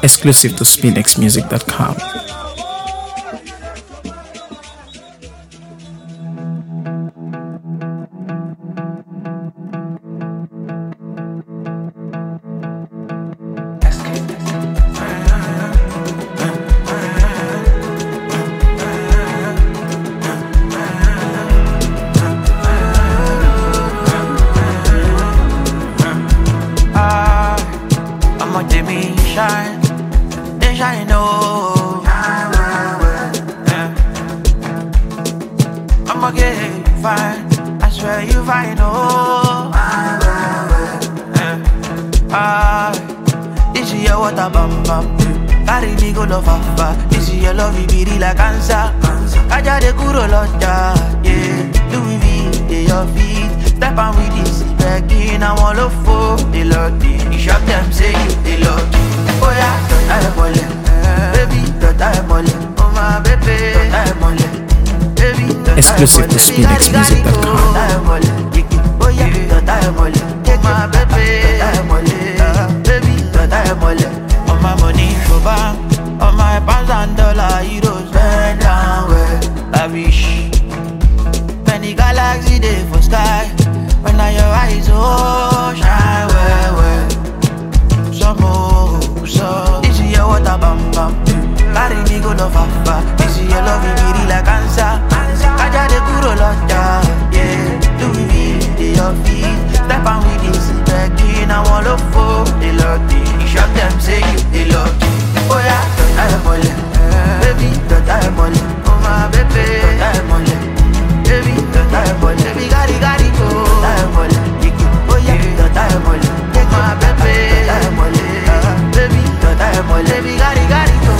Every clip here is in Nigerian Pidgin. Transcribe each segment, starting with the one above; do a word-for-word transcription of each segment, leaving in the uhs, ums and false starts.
Exclusive to spinx music dot com. Shine, they shine, oh. Yeah. I'ma get you fine, I swear you fine, oh. Yeah. Ah, this is your water bum bum. Carry me go love fafa. This is your love, it be real like cancer. Kaja de kuro loja, yeah. Louis V, they your feet. Step on with this, begging I want love for the Lord. You shop them, say you the Lord. Oh yeah, don't I mole, baby, don't I mole, oh my baby, don't I mole, baby, don't Exclusive to spinx music dot com. Oh yeah, don't I mole, oh my baby, don't I mole, baby, don't I mole. All my money for bank, all my pounds and dollar, euros, bend down where I wish. Many galaxy day for sky, when I your eyes oh shine where where. Some more. So, this is your water bam bam. Carry me go no fafa. This is your love, it be real like cancer. Kaja de kuro loja, yeah. Louis V, they your feet. Step on with this, begging I want love for the Lord. You shop them, say you the Lord. Oh yeah, don't I mole, baby, don't I mole. Oh my baby, don't I mole, baby, don't I mole. Baby, gari gari go, don't I mole. Oh yeah, don't I mole. Oh my baby, don't I mole. Baby, don't I mole, baby, gari gari go.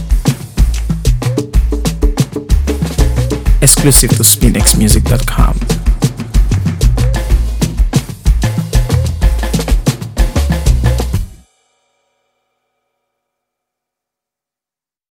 Exclusive to spinx music dot com.